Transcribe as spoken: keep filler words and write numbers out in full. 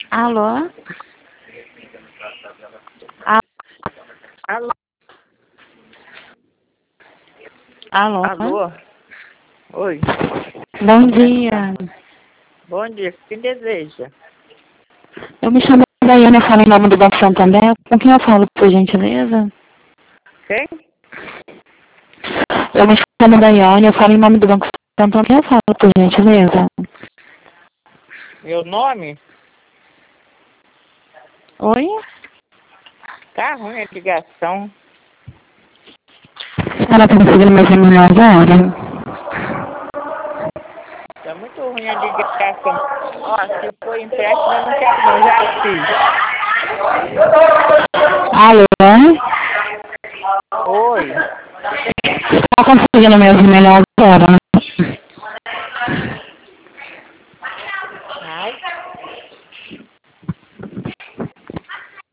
Alô? A- Alô? Alô? Alô? Oi. Bom Como é que tá? dia. Bom dia. O que deseja? Eu me chamo Daiane, eu falo em nome do Banco Santander. Com quem eu falo, por gentileza? Quem? Eu me chamo Daiane, eu falo em nome do Banco Santander. Com quem eu falo, por gentileza? Meu nome? Oi? Tá ruim a ligação. Ela tá conseguindo me ouvir melhor agora? Tá muito ruim a ligação. Ó, se for empréstimo, eu não quero não. Já fiz. Alô? Oi. Tá conseguindo me ouvir melhor agora? Ai.